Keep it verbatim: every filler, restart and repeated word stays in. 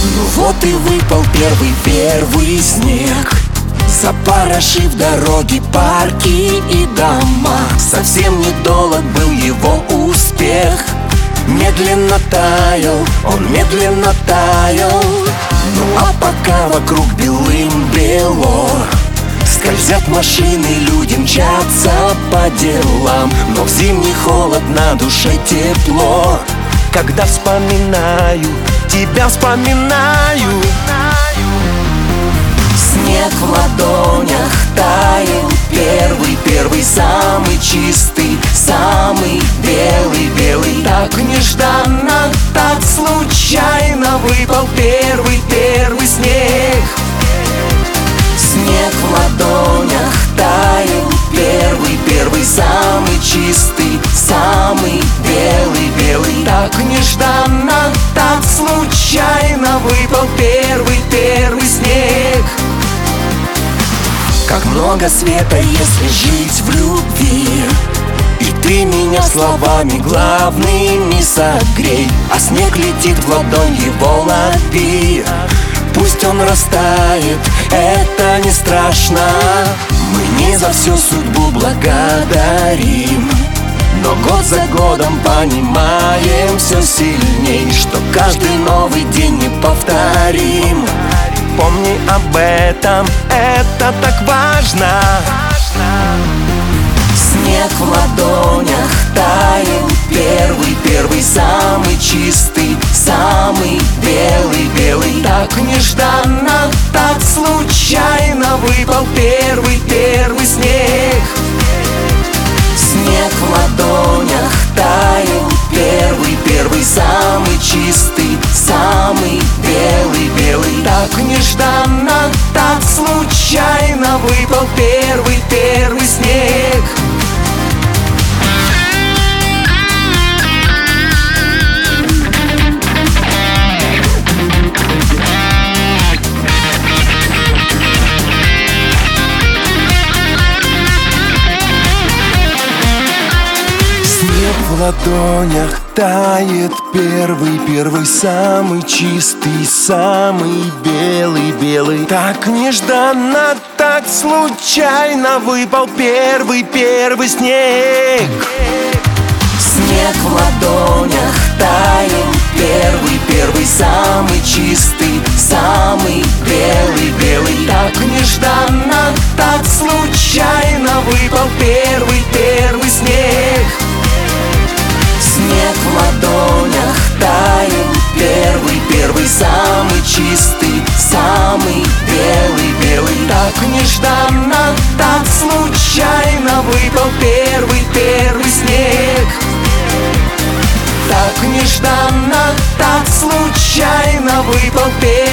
Ну вот и выпал первый-первый снег, запорошив дороги, парки и дома. Совсем недолг был его успех. Медленно таял, он медленно таял. Ну а пока вокруг белым-бело, скользят машины, люди мчатся по делам. Но в зимний холод на душе тепло. Когда вспоминаю, тебя вспоминаю. Снег в ладонях таял, первый-первый, самый чистый, самый белый-белый. Так нежданно, так случайно выпал первый-первый снег. Снег в ладонях таял, первый-первый, самый чистый, самый белый-белый. Так нежданно, так случайно выпал первый-первый снег. Как много света, если жить в любви, и ты меня словами главными согрей. А снег летит в ладонь, его лови. Пусть он растает, это не страшно. Мы не за всю судьбу благодарим, но год за годом понимаем все сильней, что каждый новый день неповторим. Помни об этом, это так важно. Снег в ладонях таял, первый-первый, самый чистый, самый белый-белый. Так нежданно, так случайно выпал первый-первый снег. Снег в ладонях таял, первый-первый, самый чистый, самый белый-белый. Так нежданно, так случайно выпал первый-первый снег. В ладонях тает первый-первый, самый чистый, самый белый-белый. Так нежданно, так случайно выпал первый-первый снег. Снег в ладонях таял, первый-первый, самый чистый, самый белый-белый. Так нежданно, так случайно выпал первый-первый снег. Снег в ладонях таял, первый-первый, самый чистый, самый белый-белый. Так нежданно, так случайно выпал первый-первый снег. Так нежданно, так случайно выпал первый